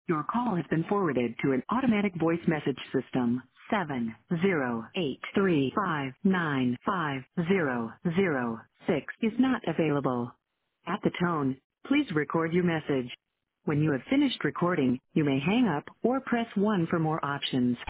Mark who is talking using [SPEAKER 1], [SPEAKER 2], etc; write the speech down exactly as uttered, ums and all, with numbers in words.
[SPEAKER 1] Your call has been forwarded to an automatic voice message system. Seven zero eight three five nine five zero zero six is not available. At the tone, please record your message. When you have finished recording, you may hang up or press one for more options.